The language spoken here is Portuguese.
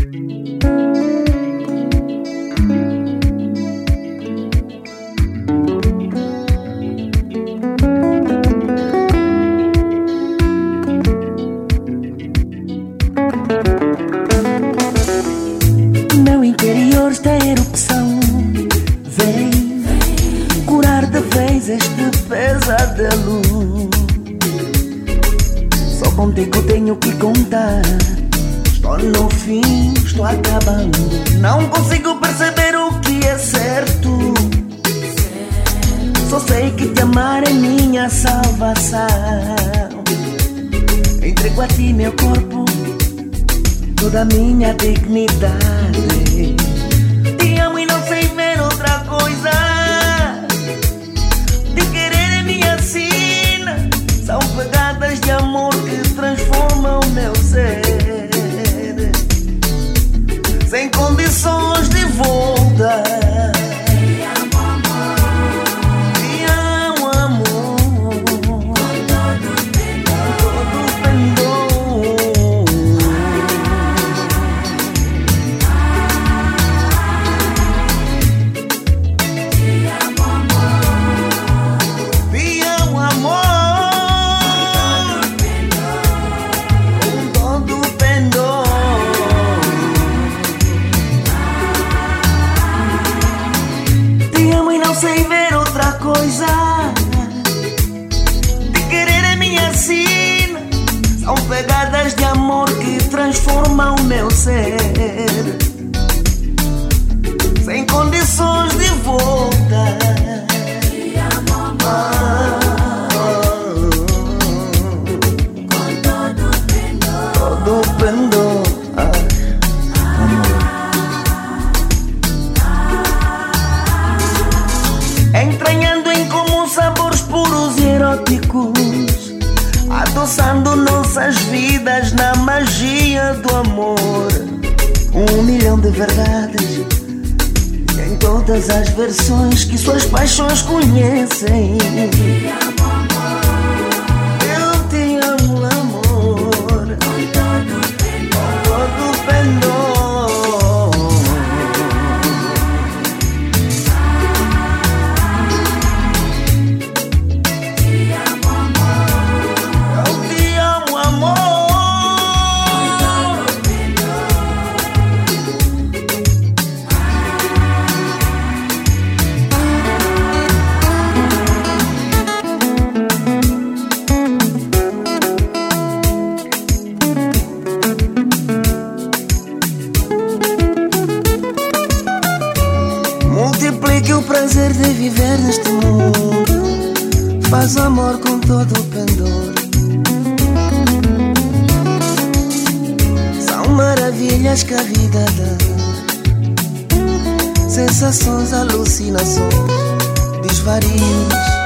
Meu interior está em erupção. Vem curar de vez este pesadelo. Só contigo tenho que contar. Estou no fim, estou acabando. Não consigo perceber o que é certo. Só sei que te amar é minha salvação. Entrego a ti meu corpo, toda a minha dignidade. Te amo e não sei ver outra coisa. De querer é minha sina. São pegadas de amor que transformam meu ser. Sem condições de volta. Te amo, amor. Te amo, amor. Com todo pendor. Te amo, amor. Te amo, amor. Com todo pendor. Te amo e não sei ver outra coisa. De querer é minha sina. São pegadas de amor que transformam meu ser. Sem condições de volta. Te amo, amor. Com todo pendor. Todo pendor. Entranhando em comum sabores puros e eróticos, adoçando nossas vidas na magia do amor. 1 milhão de verdades em todas as versões que suas paixões conhecem. Eu te amo, amor. Com todo pendor. Multiplique o prazer de viver neste mundo. Faz amor com todo o pendor. São maravilhas que a vida dá. Sensações, alucinações, desvarios.